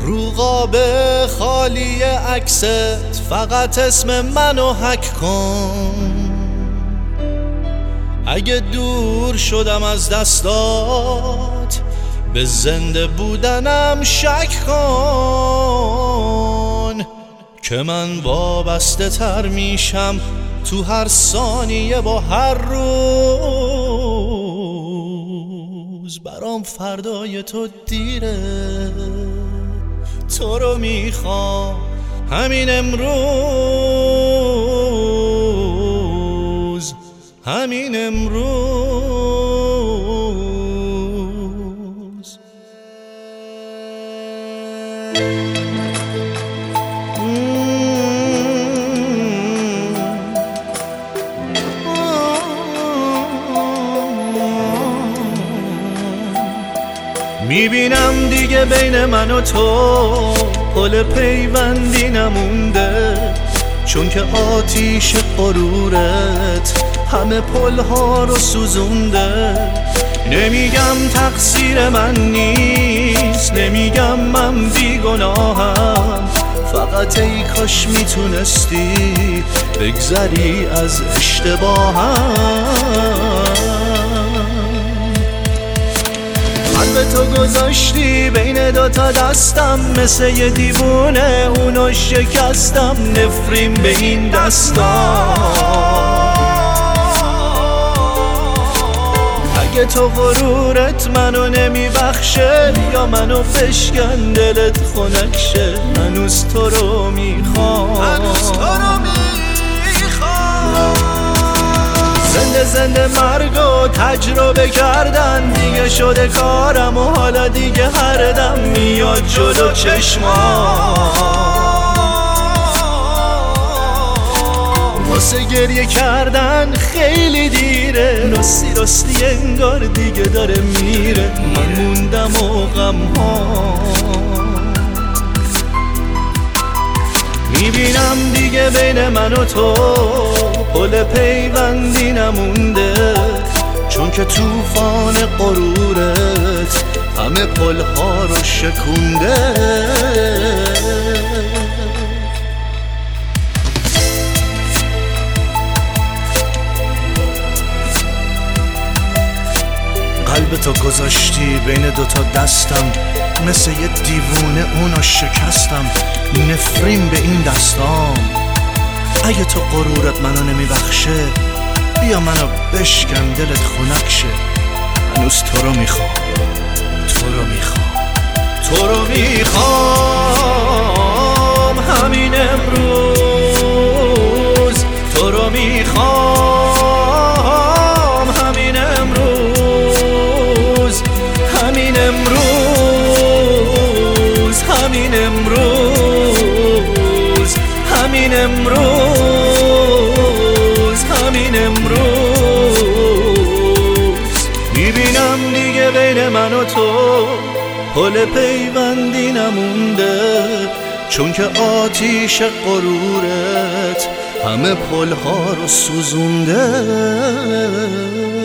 رو قاب خالی عکست فقط اسم منو حک کن. اگه دور شدم از دستات به زنده بودنم شک کن، که من وابسته تر میشم تو هر ثانیه با هر روز. برام فردای تو دیره، تو رو میخوام همین امروز، همین امروز. میبینم دیگه بین من و تو پل پیوندی نمونده، چون که آتیش غرورت همه پلها رو سوزونده. نمیگم تقصیر من نیست، نمیگم من بیگناهم، فقط ای کاش میتونستی بگذری از اشتباهم. قلب تو گذاشتی بین دوتا دستم، مثل یه دیوونه اونو شکستم. نفرین به این دستام، اگه تو غرورت منو نمیبخشه یا منو بشکن دلت خنک شه. هنوز تو رو میخوام، زنده زنده مرگو تجربه کردن دیگه شده کارم، و حالا دیگه هر دم میاد جلو چشمام. واسه گریه کردن خیلی دیره، راستی راستی انگار دیگه داره میره. من موندم و غم‌هام، میبینم دیگه بین من و تو پل پیوندی نمونده، چون که طوفان غرورت همه پلها رو شکونده. قلب تو گذاشتی بین دوتا دستم، مثل یه دیوونه اونو شکستم. نفرین به این دستام، اگه تو غرورت منو نمیبخشه بیا منو بشکن دلت خنک شه. هنوز تو رو میخوام، تو رو میخوام، تو رو میخوام همین امروز. تو رو میخوام همین امروز، همین امروز، همین امروز، همین امروز، همین امروز. میبینم دیگه بین من و تو پل پیوندی نمونده، چون که آتیش غرورت همه پلها رو سوزونده.